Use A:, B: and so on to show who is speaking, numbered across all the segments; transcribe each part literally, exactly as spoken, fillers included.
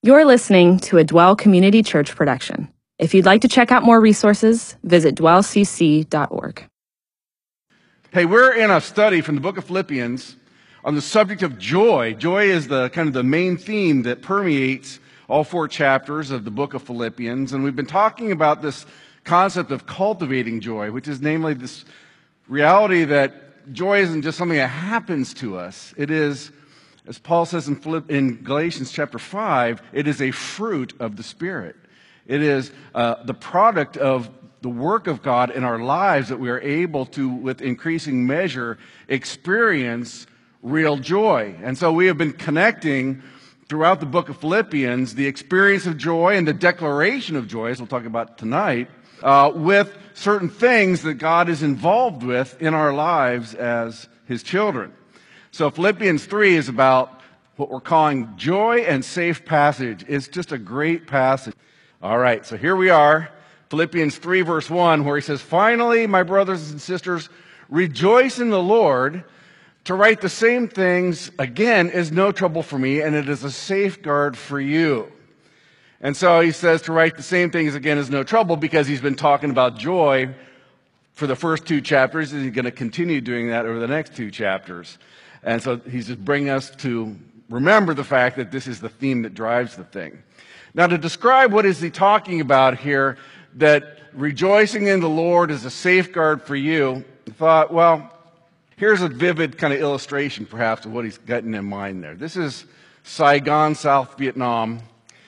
A: You're listening to a Dwell Community Church production. If you'd like to check out more resources, visit dwell c c dot org.
B: Hey, we're in a study from the book of Philippians on the subject of joy. Joy is the kind of the main theme that permeates all four chapters of the book of Philippians. And we've been talking about this concept of cultivating joy, which is namely this reality that joy isn't just something that happens to us. It is, as Paul says in, Philipp, in Galatians chapter five, it is a fruit of the Spirit. It is uh, the product of the work of God in our lives that we are able to, with increasing measure, experience real joy. And so we have been connecting throughout the book of Philippians the experience of joy and the declaration of joy, as we'll talk about tonight, uh, with certain things that God is involved with in our lives as His children. So Philippians three is about what we're calling joy and safe passage. It's just a great passage. All right, so here we are, Philippians three verse one, where he says, "Finally, my brothers and sisters, rejoice in the Lord. To write the same things, again, is no trouble for me, and it is a safeguard for you." And so he says to write the same things again is no trouble because he's been talking about joy for the first two chapters, and he's going to continue doing that over the next two chapters. And so he's just bringing us to remember the fact that this is the theme that drives the thing. Now, to describe what is he talking about here, that rejoicing in the Lord is a safeguard for you, I thought, well, here's a vivid kind of illustration, perhaps, of what he's gotten in mind there. This is Saigon, South Vietnam,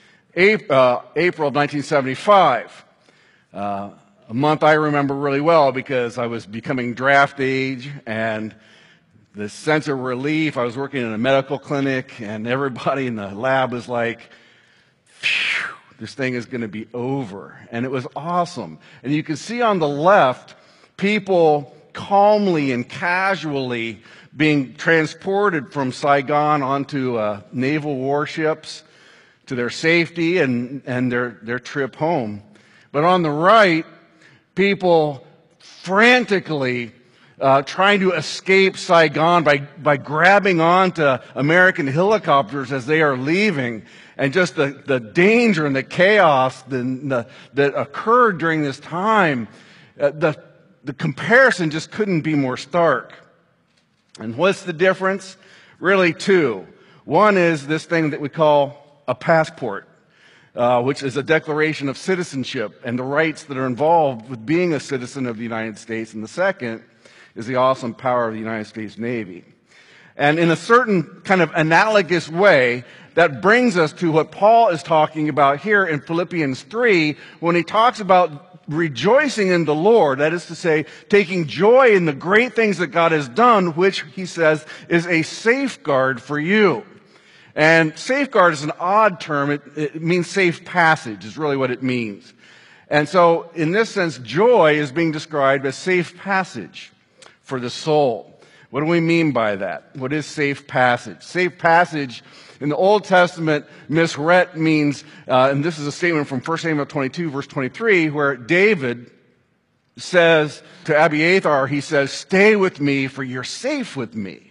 B: April of nineteen seventy-five. Uh, a month I remember really well because I was becoming draft age, and the sense of relief. I was working in a medical clinic, and everybody in the lab was like, phew, this thing is going to be over. And it was awesome. And you can see on the left, people calmly and casually being transported from Saigon onto uh, naval warships to their safety and, and their, their trip home. But on the right, people frantically Uh, trying to escape Saigon by, by grabbing onto American helicopters as they are leaving. And just the, the danger and the chaos the, the, that occurred during this time, uh, the, the comparison just couldn't be more stark. And what's the difference? Really two. One is this thing that we call a passport, uh, which is a declaration of citizenship and the rights that are involved with being a citizen of the United States. And the second is the awesome power of the United States Navy. And in a certain kind of analogous way, that brings us to what Paul is talking about here in Philippians three, when he talks about rejoicing in the Lord, that is to say, taking joy in the great things that God has done, which he says is a safeguard for you. And safeguard is an odd term. It, it means safe passage is really what it means. And so in this sense, joy is being described as safe passage for the soul. What do we mean by that? What is safe passage? Safe passage in the Old Testament, misret means, uh, and this is a statement from First Samuel twenty-two, verse twenty-three, where David says to Abiathar, he says, "Stay with me, for you're safe with me."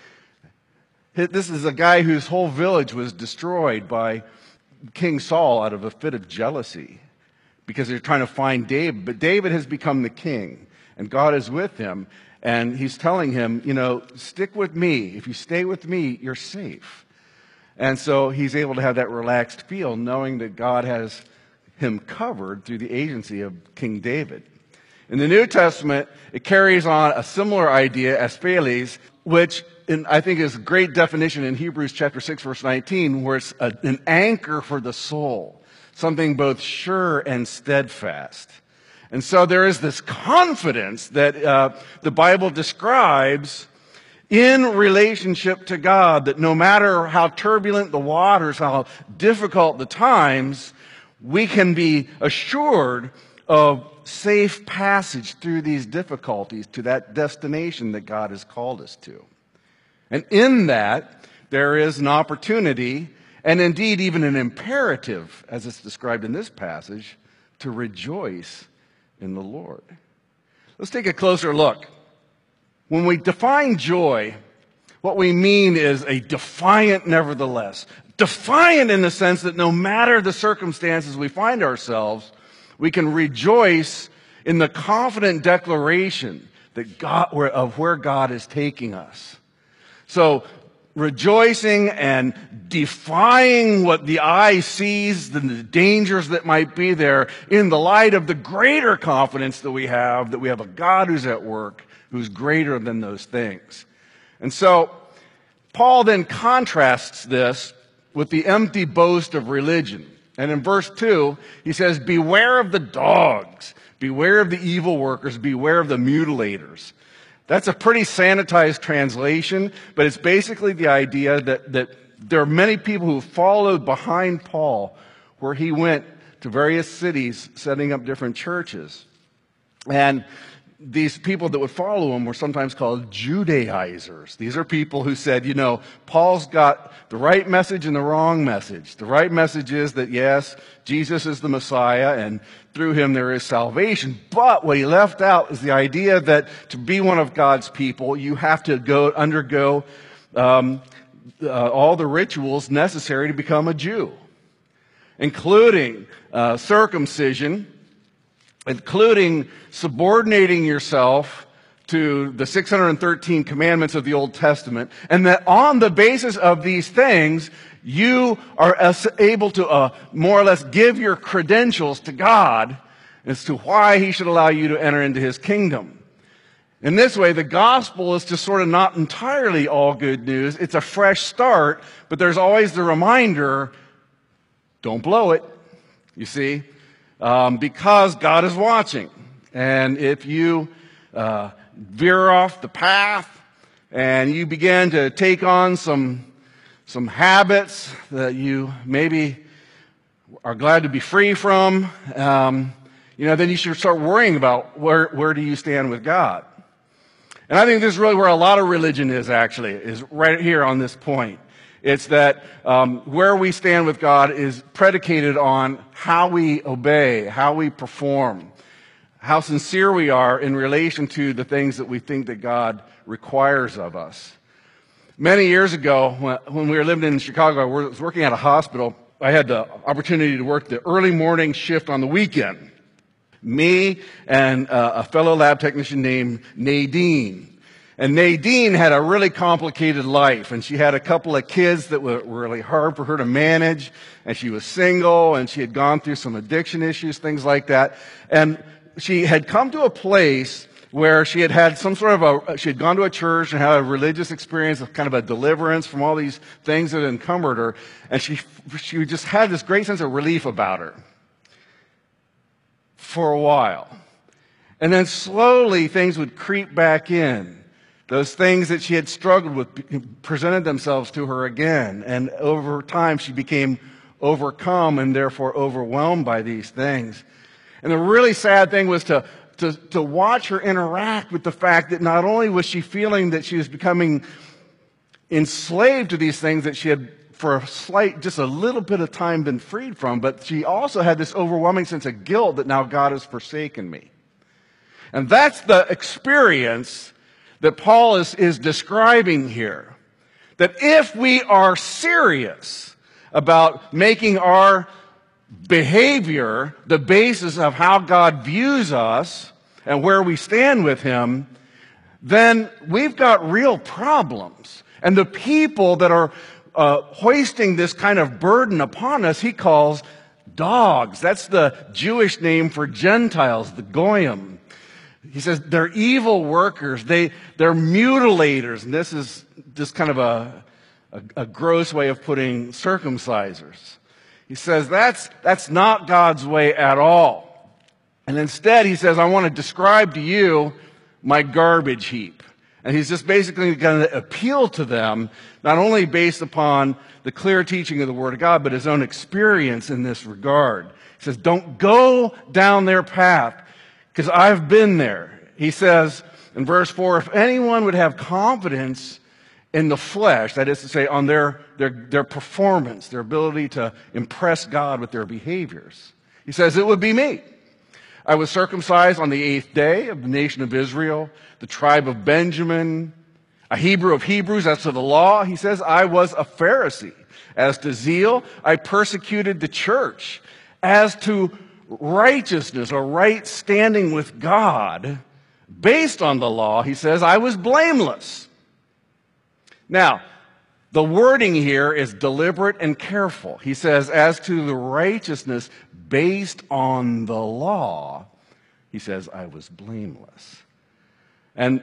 B: This is a guy whose whole village was destroyed by King Saul out of a fit of jealousy because they're trying to find David. But David has become the king, and God is with him. And he's telling him, you know, stick with me. If you stay with me, you're safe. And so he's able to have that relaxed feel, knowing that God has him covered through the agency of King David. In the New Testament, it carries on a similar idea, aspheles, which in, I think is a great definition in Hebrews chapter six, verse nineteen, where it's a, an anchor for the soul, something both sure and steadfast. And so there is this confidence that uh, the Bible describes in relationship to God, that no matter how turbulent the waters, how difficult the times, we can be assured of safe passage through these difficulties to that destination that God has called us to. And in that, there is an opportunity, and indeed even an imperative, as it's described in this passage, to rejoice in the Lord. Let's take a closer look. When we define joy, What we mean is a defiant nevertheless. Defiant in the sense that no matter the circumstances we find ourselves, we can rejoice in the confident declaration that God, of where God is taking us. So, rejoicing and defying what the eye sees and the dangers that might be there in the light of the greater confidence that we have, that we have a God who's at work, who's greater than those things. And so, Paul then contrasts this with the empty boast of religion. And in verse two, he says, beware of the dogs, beware of the evil workers, beware of the mutilators. That's a pretty sanitized translation, but it's basically the idea that, that there are many people who followed behind Paul where he went to various cities setting up different churches. And these people that would follow him were sometimes called Judaizers. These are people who said, you know, Paul's got the right message and the wrong message. The right message is that, yes, Jesus is the Messiah, and through him there is salvation. But what he left out is the idea that to be one of God's people, you have to go undergo um, uh, all the rituals necessary to become a Jew, including uh, circumcision, including subordinating yourself to the six hundred thirteen commandments of the Old Testament, and that on the basis of these things, you are able to uh, more or less give your credentials to God as to why he should allow you to enter into his kingdom. In this way, the gospel is just sort of not entirely all good news. It's a fresh start, but there's always the reminder, don't blow it, you see. Um, because God is watching. And if you uh, veer off the path and you begin to take on some some habits that you maybe are glad to be free from, um, you know, then you should start worrying about where where do you stand with God. And I think this is really where a lot of religion is actually, is right here on this point. It's that um, where we stand with God is predicated on how we obey, how we perform, how sincere we are in relation to the things that we think that God requires of us. Many years ago, when we were living in Chicago, I was working at a hospital. I had the opportunity to work the early morning shift on the weekend. Me and uh, a fellow lab technician named Nadine. And Nadine had a really complicated life, and she had a couple of kids that were really hard for her to manage, and she was single, and she had gone through some addiction issues, things like that. And she had come to a place where she had had some sort of a, she had gone to a church and had a religious experience of kind of a deliverance from all these things that encumbered her, and she, she just had this great sense of relief about her for a while. And then slowly things would creep back in. Those things that she had struggled with presented themselves to her again. And over time, she became overcome and therefore overwhelmed by these things. And the really sad thing was to, to, to watch her interact with the fact that not only was she feeling that she was becoming enslaved to these things that she had for a slight, just a little bit of time been freed from, but she also had this overwhelming sense of guilt that now God has forsaken me. And that's the experience that Paul is, is describing here. That if we are serious about making our behavior the basis of how God views us and where we stand with him, then we've got real problems. And the people that are uh, hoisting this kind of burden upon us, he calls dogs. That's the Jewish name for Gentiles, the goyim. He says they're evil workers. They, they're mutilators. And this is just kind of a, a, a gross way of putting circumcisers. He says that's, that's not God's way at all. And instead, he says, I want to describe to you my garbage heap. And he's just basically going to appeal to them, not only based upon the clear teaching of the Word of God, but his own experience in this regard. He says, don't go down their path. Because I've been there. He says in verse four, if anyone would have confidence in the flesh, that is to say, on their, their, their performance, their ability to impress God with their behaviors, he says, it would be me. I was circumcised on the eighth day of the nation of Israel, the tribe of Benjamin. a Hebrew of Hebrews. As to the law, he says, I was a Pharisee. As to zeal, I persecuted the church. As to righteousness or right standing with God, based on the law, he says, I was blameless. Now, the wording here is deliberate and careful. He says, as to the righteousness based on the law, he says, I was blameless. And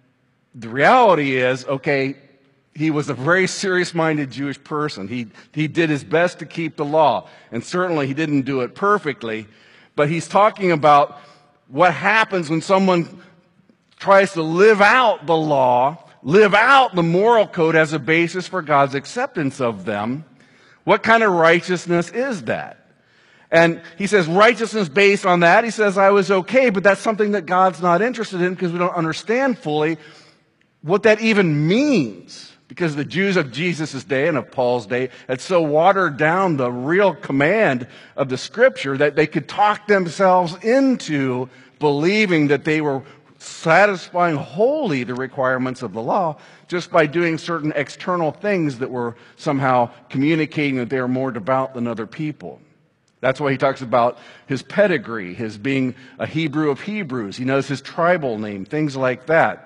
B: the reality is, okay, he was a very serious-minded Jewish person. He, he did his best to keep the law, and certainly he didn't do it perfectly, but he's talking about what happens when someone tries to live out the law, live out the moral code as a basis for God's acceptance of them. What kind of righteousness is that? And he says righteousness based on that. He says, I was okay, but that's something that God's not interested in because we don't understand fully what that even means. Because the Jews of Jesus' day and of Paul's day had so watered down the real command of the Scripture that they could talk themselves into believing that they were satisfying wholly the requirements of the law just by doing certain external things that were somehow communicating that they are more devout than other people. That's why he talks about his pedigree, his being a Hebrew of Hebrews. He knows his tribal name, things like that.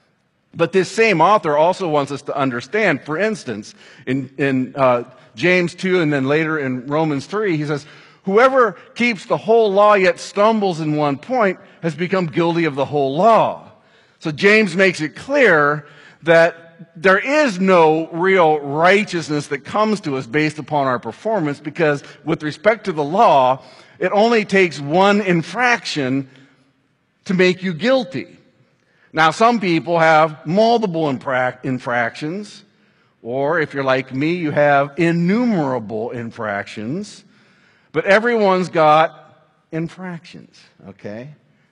B: But this same author also wants us to understand, for instance, in, in uh, James two and then later in Romans three, he says, whoever keeps the whole law yet stumbles in one point has become guilty of the whole law. So James makes it clear that there is no real righteousness that comes to us based upon our performance, because with respect to the law, it only takes one infraction to make you guilty. Now, some people have multiple infra- infractions, or if you're like me, you have innumerable infractions, but everyone's got infractions, okay?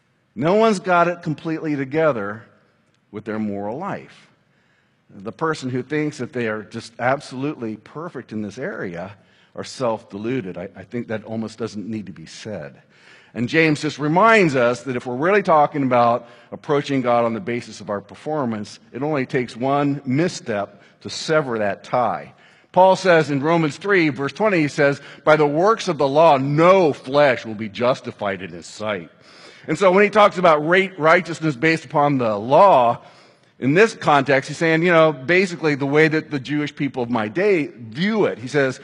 B: No one's got it completely together with their moral life. The person who thinks that they are just absolutely perfect in this area are self-deluded. I, I think that almost doesn't need to be said. And James just reminds us that if we're really talking about approaching God on the basis of our performance, it only takes one misstep to sever that tie. Paul says in Romans three, verse twenty, he says, by the works of the law, no flesh will be justified in his sight. And so when he talks about righteousness based upon the law, in this context, he's saying, you know, basically the way that the Jewish people of my day view it. He says,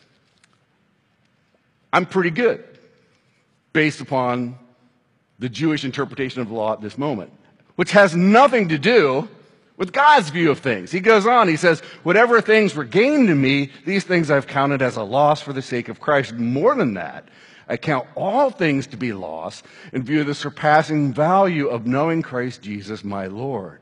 B: I'm pretty good based upon the Jewish interpretation of the law at this moment, which has nothing to do with God's view of things. He goes on, he says, whatever things were gained to me, these things I've counted as a loss for the sake of Christ. More than that, I count all things to be loss in view of the surpassing value of knowing Christ Jesus my Lord.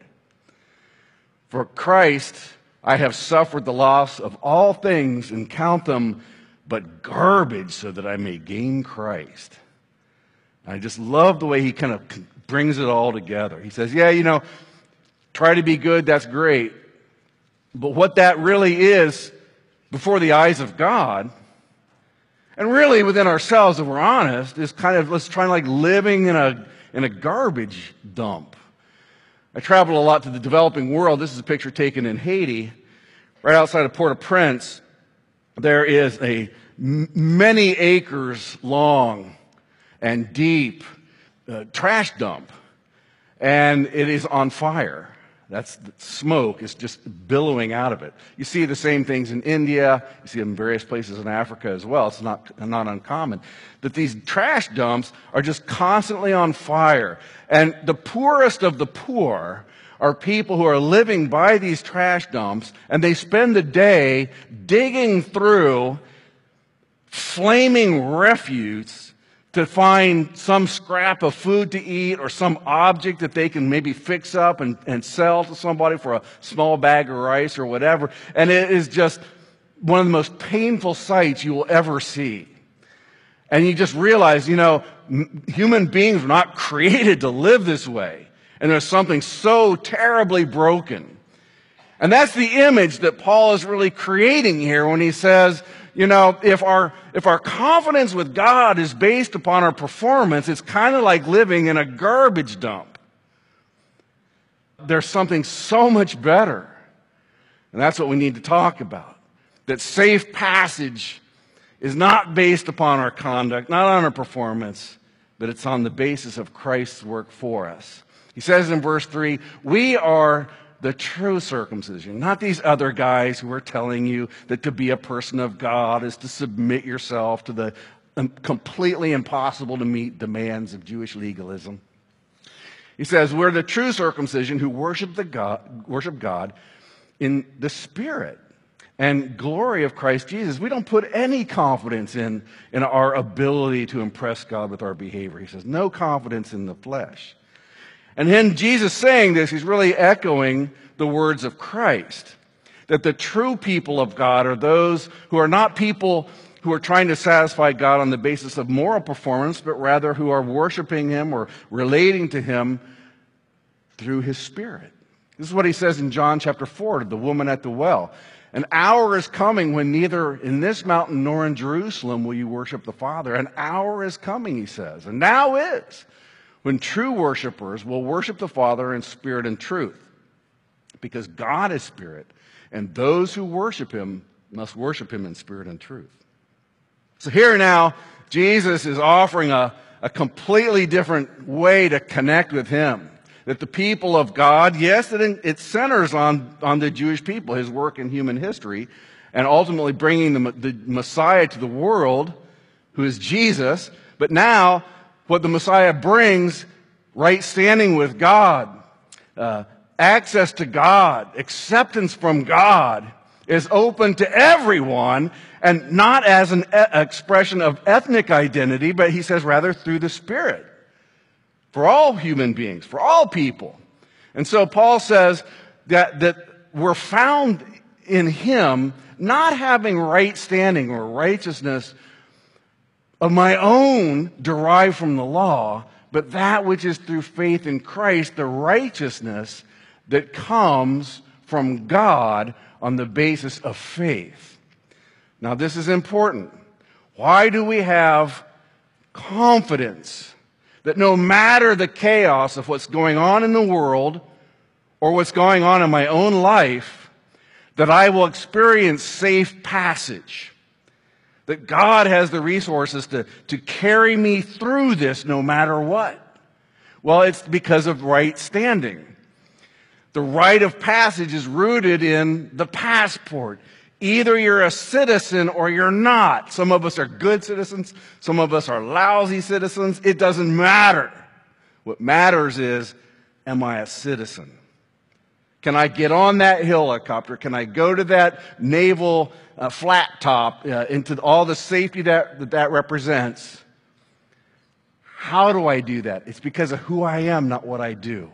B: For Christ, I have suffered the loss of all things and count them but garbage so that I may gain Christ. I just love the way he kind of brings it all together. He says, yeah, you know, try to be good, that's great. But what that really is before the eyes of God, and really within ourselves, if we're honest, is kind of, let's try like living in a, in a garbage dump. I travel a lot to the developing world. This is a picture taken in Haiti, right outside of Port-au-Prince. There is a m- many acres long and deep uh, trash dump, and it is on fire. That's the smoke is just billowing out of it. You see the same things in India. You see them in various places in Africa as well. It's not, not uncommon that these trash dumps are just constantly on fire. And the poorest of the poor are people who are living by these trash dumps, and they spend the day digging through flaming refuse to find some scrap of food to eat or some object that they can maybe fix up and, and sell to somebody for a small bag of rice or whatever. And it is just one of the most painful sights you will ever see. And you just realize, you know, m- human beings were not created to live this way. And there's something so terribly broken. And that's the image that Paul is really creating here when he says, you know, if our if our confidence with God is based upon our performance, it's kind of like living in a garbage dump. there's something so much better. And that's what we need to talk about. That safe passage is not based upon our conduct, not on our performance, but it's on the basis of Christ's work for us. He says in verse three, we are the true circumcision, not these other guys who are telling you that to be a person of God is to submit yourself to the completely impossible to meet demands of Jewish legalism. He says, we're the true circumcision who worship the God, worship God in the Spirit and glory of Christ Jesus. We don't put any confidence in, in our ability to impress God with our behavior. He says, no confidence in the flesh. And then Jesus saying this, he's really echoing the words of Christ, that the true people of God are those who are not people who are trying to satisfy God on the basis of moral performance, but rather who are worshiping Him or relating to Him through His Spirit. This is what He says in John chapter four to the woman at the well. An hour is coming when neither in this mountain nor in Jerusalem will you worship the Father. An hour is coming, He says, and now is, when true worshipers will worship the Father in spirit and truth. Because God is spirit, and those who worship Him must worship Him in spirit and truth. So here now, Jesus is offering a, a completely different way to connect with Him. That the people of God, yes, it, it centers on, on the Jewish people, His work in human history, and ultimately bringing the, the Messiah to the world, who is Jesus. But now, what the Messiah brings, right standing with God, uh, access to God, acceptance from God, is open to everyone, and not as an e- expression of ethnic identity, but he says rather through the Spirit. For all human beings, for all people. And so Paul says that, that we're found in Him not having right standing or righteousness of my own derived from the law, but that which is through faith in Christ, the righteousness that comes from God on the basis of faith. Now, this is important. Why do we have confidence that no matter the chaos of what's going on in the world or what's going on in my own life, that I will experience safe passage? That God has the resources to, to carry me through this no matter what? Well, it's because of right standing. The rite of passage is rooted in the passport. Either you're a citizen or you're not. Some of us are good citizens. Some of us are lousy citizens. It doesn't matter. What matters is, am I a citizen? Can I get on that helicopter? Can I go to that naval uh, flat top uh, into all the safety that, that that represents? How do I do that? It's because of who I am, not what I do.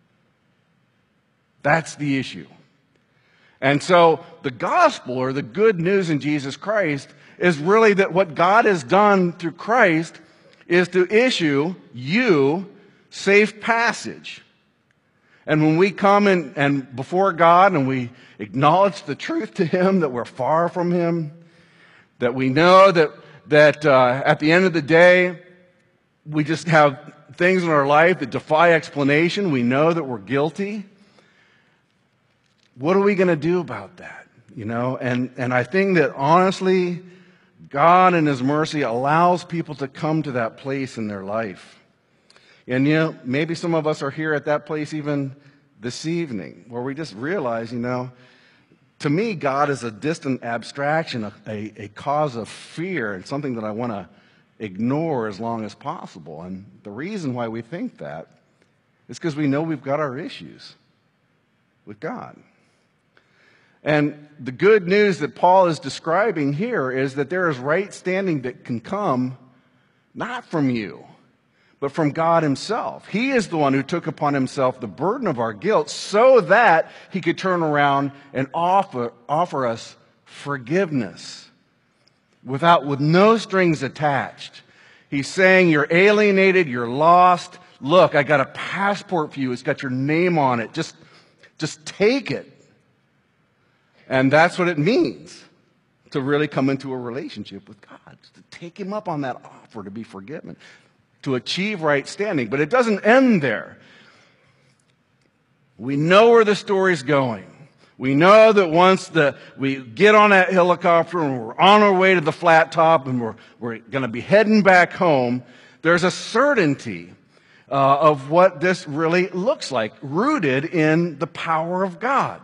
B: That's the issue. And so the gospel, or the good news in Jesus Christ, is really that what God has done through Christ is to issue you safe passage. And when we come in and before God and we acknowledge the truth to Him, that we're far from Him, that we know that, that uh, at the end of the day, we just have things in our life that defy explanation. We know that we're guilty. What are we going to do about that? You know, and, and I think that honestly, God in His mercy allows people to come to that place in their life. And you know, maybe some of us are here at that place even this evening, where we just realize, you know, to me, God is a distant abstraction, a, a, a cause of fear, and something that I want to ignore as long as possible. And the reason why we think that is because we know we've got our issues with God. And the good news that Paul is describing here is that there is right standing that can come not from you, but from God Himself. He is the one who took upon Himself the burden of our guilt so that He could turn around and offer, offer us forgiveness without, with no strings attached. He's saying, you're alienated, you're lost. Look, I got a passport for you. It's got your name on it. Just, just take it. And that's what it means to really come into a relationship with God, to take Him up on that offer to be forgiven, to achieve right standing. But it doesn't end there. We know where the story's going. We know that once the, we get on that helicopter and we're on our way to the flat top and we're, we're going to be heading back home, there's a certainty uh, of what this really looks like, rooted in the power of God.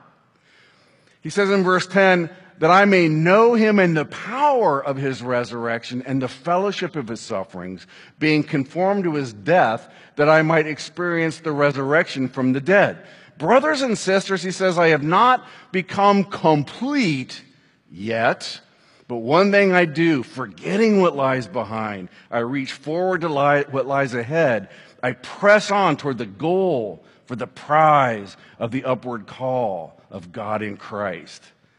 B: He says in verse ten, that I may know him in the power of his resurrection and the fellowship of his sufferings, being conformed to his death, that I might experience the resurrection from the dead. Brothers and sisters, he says, I have not become complete yet, but one thing I do, forgetting what lies behind, I reach forward to lie, what lies ahead. I press on toward the goal for the prize of the upward call of God in Christ.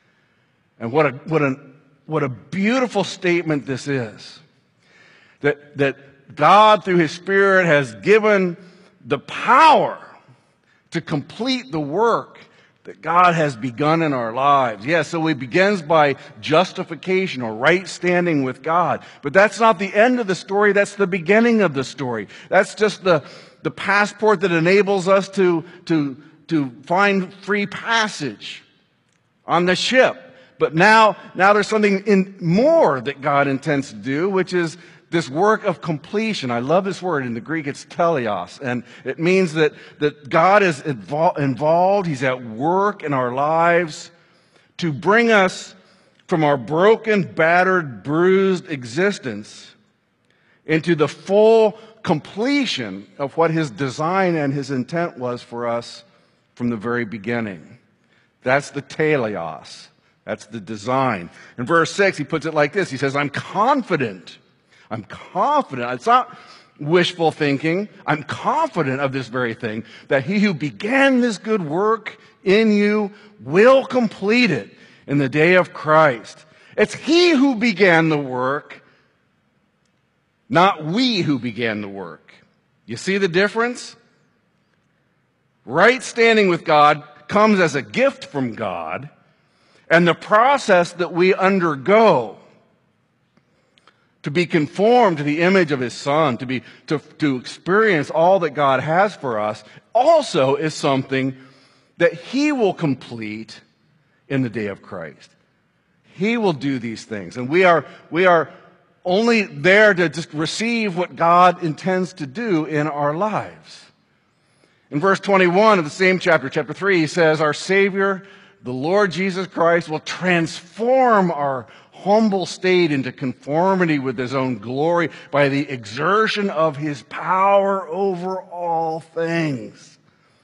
B: And what a, what a, what a beautiful statement this is. That, that God, through his Spirit, has given the power to complete the work that God has begun in our lives. Yes, so it begins by justification or right standing with God. But that's not the end of the story. That's the beginning of the story. That's just the, the passport that enables us to, to, to find free passage on the ship. But now, now there's something in more that God intends to do, which is this work of completion. I love this word. In the Greek, it's teleos. And it means that, that God is invol- involved. He's at work in our lives to bring us from our broken, battered, bruised existence into the full completion of what his design and his intent was for us from the very beginning. That's the teleos. That's the design. In verse six, he puts it like this. He says, I'm confident. I'm confident. It's not wishful thinking. I'm confident of this very thing, that he who began this good work in you will complete it in the day of Christ. It's he who began the work, not we who began the work. You see the difference? Right standing with God comes as a gift from God, and the process that we undergo to be conformed to the image of his Son, to be to, to experience all that God has for us, also is something that he will complete in the day of Christ. He will do these things, and we are we are only there to just receive what God intends to do in our lives. In verse twenty-one of the same chapter, chapter three, he says, our Savior, the Lord Jesus Christ, will transform our humble state into conformity with his own glory by the exertion of his power over all things.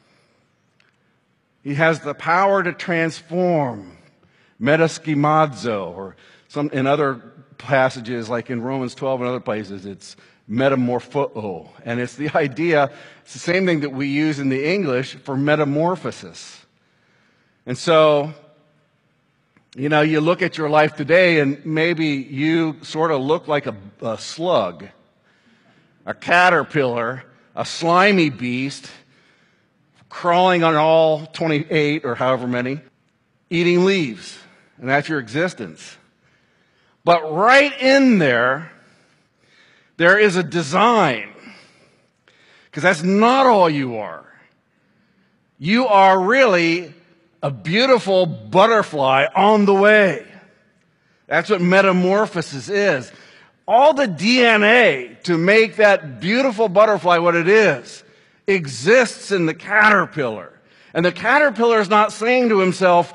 B: He has the power to transform, metaschemazo, or some in other passages like in Romans twelve and other places, it's metamorpho. And it's the idea, it's the same thing that we use in the English for metamorphosis. And so, you know, you look at your life today and maybe you sort of look like a, a slug, a caterpillar, a slimy beast, crawling on all twenty-eight or however many, eating leaves. And that's your existence. But right in there, there is a design. Because that's not all you are. You are really a beautiful butterfly on the way. That's what metamorphosis is. All the D N A to make that beautiful butterfly what it is exists in the caterpillar. And the caterpillar is not saying to himself,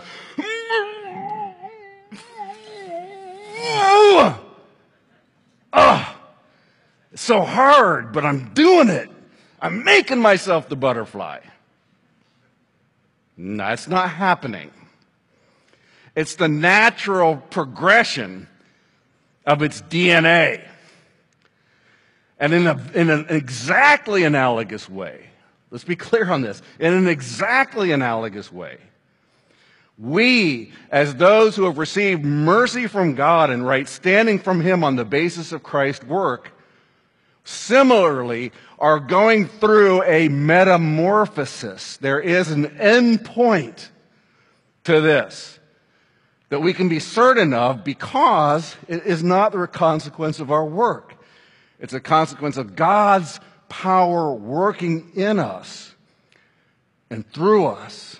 B: oh, oh, it's so hard, but I'm doing it. I'm making myself the butterfly. No, it's not happening. It's the natural progression of its D N A. And in, a, in an exactly analogous way, let's be clear on this, in an exactly analogous way, we, as those who have received mercy from God and right standing from him on the basis of Christ's work, similarly are going through a metamorphosis. There is an end point to this that we can be certain of because it is not the consequence of our work. It's a consequence of God's power working in us and through us.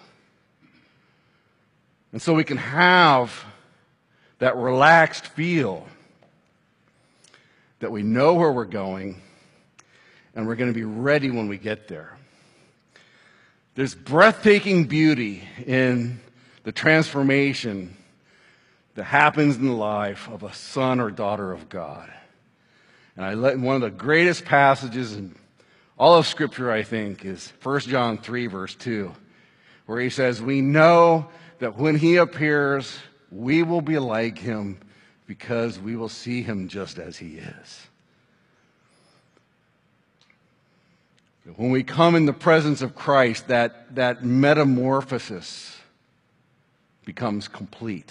B: And so we can have that relaxed feel that we know where we're going and we're going to be ready when we get there. There's breathtaking beauty in the transformation that happens in the life of a son or daughter of God. And I let, one of the greatest passages in all of Scripture, I think, is First John three, verse two, where he says, we know that when he appears, we will be like him because we will see him just as he is. When we come in the presence of Christ, that, that metamorphosis becomes complete.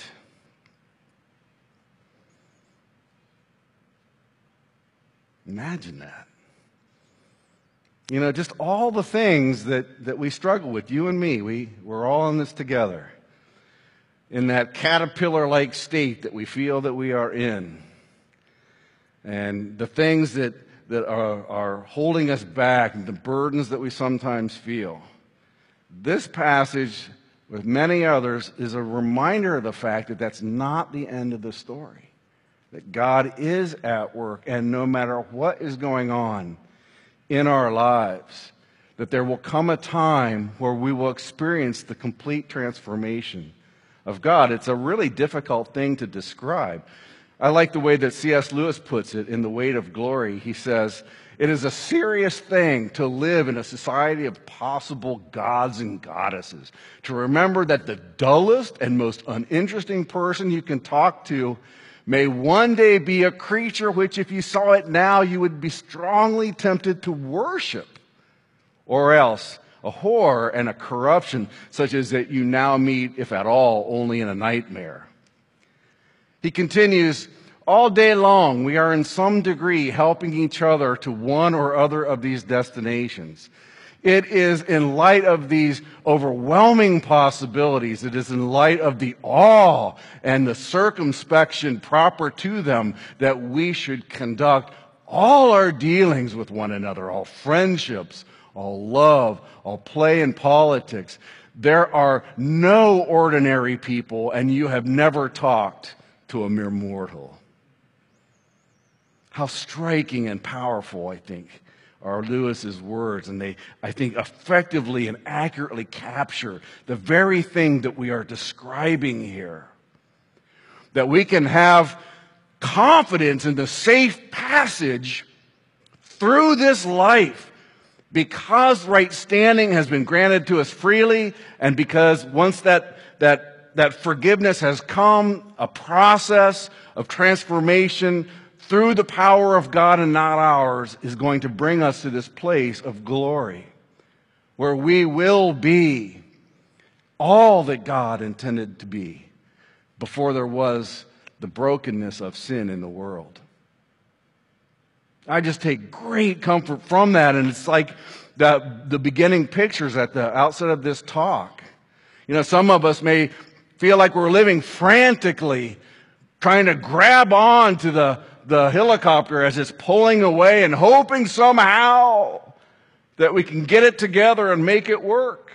B: Imagine that. You know, just all the things that, that we struggle with, you and me, we, we're all in this together. In that caterpillar-like state that we feel that we are in. And the things that, that are, are holding us back, and the burdens that we sometimes feel. This passage, with many others, is a reminder of the fact that that's not the end of the story. That God is at work, and no matter what is going on in our lives, that there will come a time where we will experience the complete transformation of God. It's a really difficult thing to describe. I like the way that C S Lewis puts it in The Weight of Glory. He says, it is a serious thing to live in a society of possible gods and goddesses. To remember that the dullest and most uninteresting person you can talk to may one day be a creature which, if you saw it now, you would be strongly tempted to worship. Or else a horror and a corruption such as that you now meet, if at all, only in a nightmare. He continues, all day long we are in some degree helping each other to one or other of these destinations. It is in light of these overwhelming possibilities, it is in light of the awe and the circumspection proper to them that we should conduct all our dealings with one another, all friendships, all love, all play and politics. There are no ordinary people, and you have never talked to a mere mortal. How striking and powerful, I think, are Lewis's words, and they, I think, effectively and accurately capture the very thing that we are describing here. That we can have confidence in the safe passage through this life because right standing has been granted to us freely, and because once that, that that forgiveness has come, a process of transformation through the power of God and not ours is going to bring us to this place of glory where we will be all that God intended to be before there was the brokenness of sin in the world. I just take great comfort from that, and it's like the, the beginning pictures at the outset of this talk. You know, some of us may feel like we're living frantically, trying to grab on to the, the helicopter as it's pulling away and hoping somehow that we can get it together and make it work.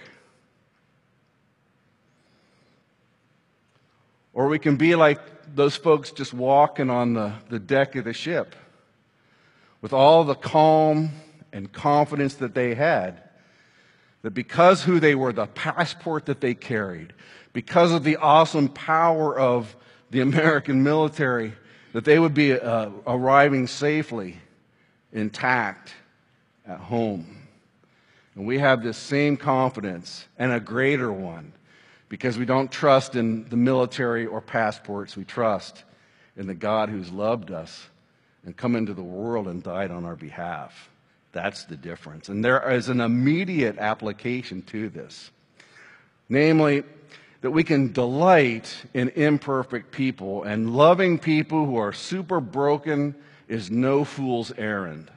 B: Or we can be like those folks just walking on the, the deck of the ship with all the calm and confidence that they had, that because who they were, the passport that they carried, because of the awesome power of the American military, that they would be uh, arriving safely, intact, at home. And we have this same confidence, and a greater one, because we don't trust in the military or passports. We trust in the God who's loved us and come into the world and died on our behalf. That's the difference. And there is an immediate application to this. Namely, that we can delight in imperfect people, and loving people who are super broken is no fool's errand.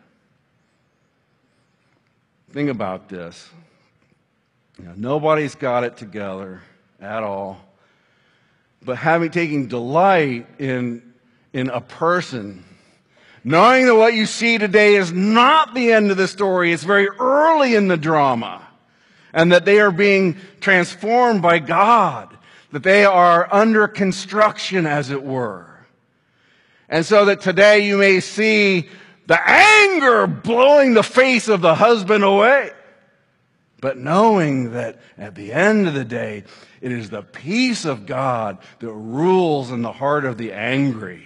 B: Think about this. You know, nobody's got it together at all. But having taken delight in, in a person, knowing that what you see today is not the end of the story, it's very early in the drama. and that they are being transformed by God, that they are under construction, as it were. And so that today you may see the anger blowing the face of the husband away, but knowing that at the end of the day, it is the peace of God that rules in the heart of the angry.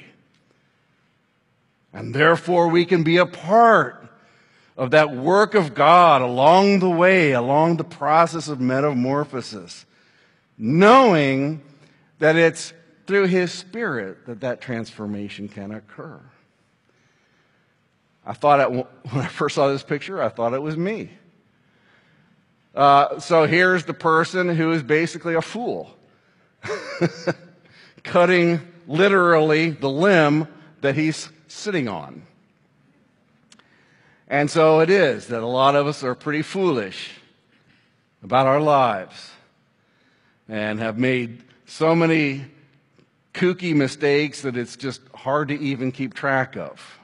B: And therefore we can be a part of that work of God along the way, along the process of metamorphosis, knowing that it's through His Spirit that that transformation can occur. I thought it, when I first saw this picture, I thought it was me. Uh, so here's the person who is basically a fool, cutting literally the limb that he's sitting on. And so it is that a lot of us are pretty foolish about our lives and have made so many kooky mistakes that it's just hard to even keep track of.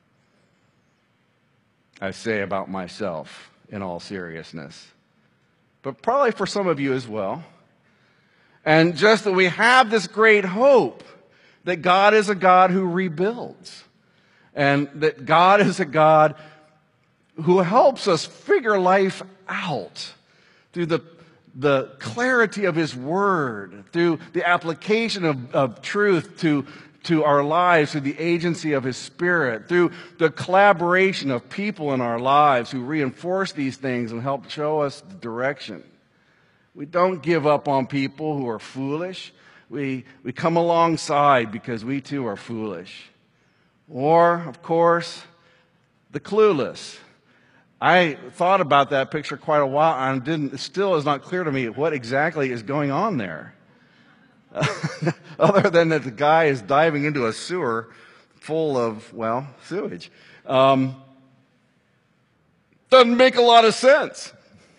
B: I say about myself in all seriousness, but probably for some of you as well. And just that we have this great hope that God is a God who rebuilds, and that God is a God who helps us figure life out through the, the clarity of His Word, through the application of, of truth to, to our lives, through the agency of His Spirit, through the collaboration of people in our lives who reinforce these things and help show us the direction. We don't give up on people who are foolish. We, we come alongside because we too are foolish. Or, of course, the clueless. I thought about that picture quite a while, and didn't, it still is not clear to me what exactly is going on there. Other than that the guy is diving into a sewer full of, well, sewage. Um, doesn't make a lot of sense.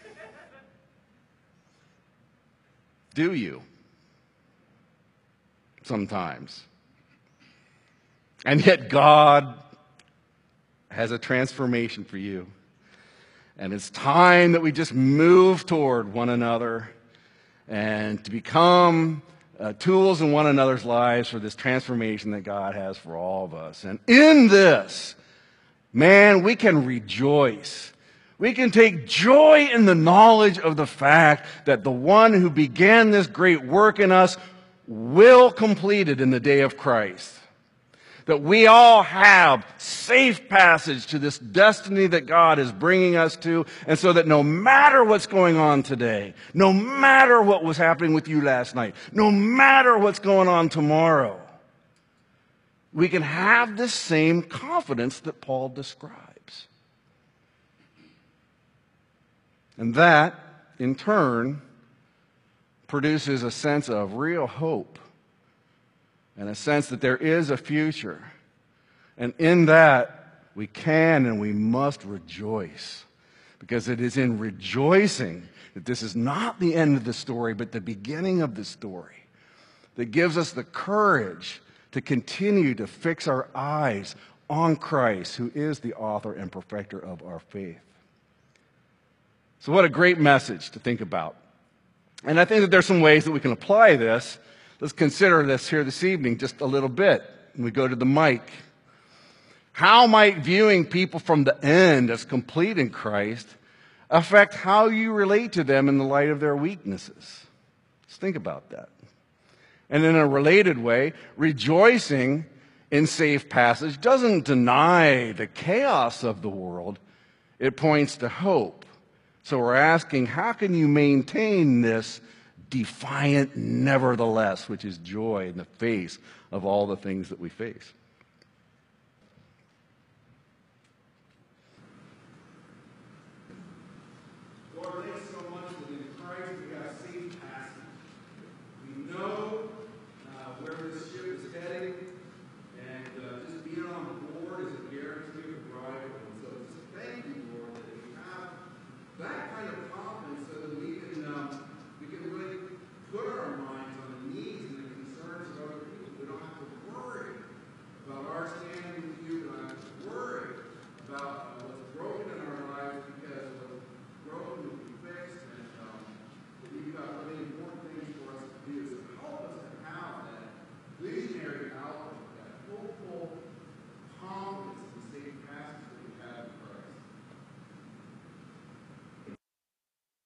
B: Do you? Sometimes. And yet God has a transformation for you. And it's time that we just move toward one another and to become uh, tools in one another's lives for this transformation that God has for all of us. And in this, man, we can rejoice. We can take joy in the knowledge of the fact that the one who began this great work in us will complete it in the day of Christ. That we all have safe passage to this destiny that God is bringing us to, and so that no matter what's going on today, no matter what was happening with you last night, no matter what's going on tomorrow, we can have this same confidence that Paul describes. And that, in turn, produces a sense of real hope and a sense that there is a future. And in that, we can and we must rejoice, because it is in rejoicing that this is not the end of the story, but the beginning of the story that gives us the courage to continue to fix our eyes on Christ, who is the author and perfecter of our faith. So what a great message to think about. And I think that there's some ways that we can apply this. Let's consider this here this evening just a little bit. We go to the mic. How might viewing people from the end as complete in Christ affect how you relate to them in the light of their weaknesses? Let's think about that. And in a related way, rejoicing in safe passage doesn't deny the chaos of the world. It points to hope. So we're asking, how can you maintain this defiant nevertheless, which is joy in the face of all the things that we face? Lord, thanks so much that in Christ we have safe passage. We know uh, where this ship is heading, and uh, just being on board is a guarantee of arrival. And so just thank you, Lord, that we have that kind of confidence so that we can um, we can really put our minds on the needs and the concerns of other people. We don't have to worry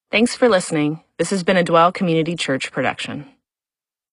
A: Thanks for listening. This has been a Dwell Community Church production.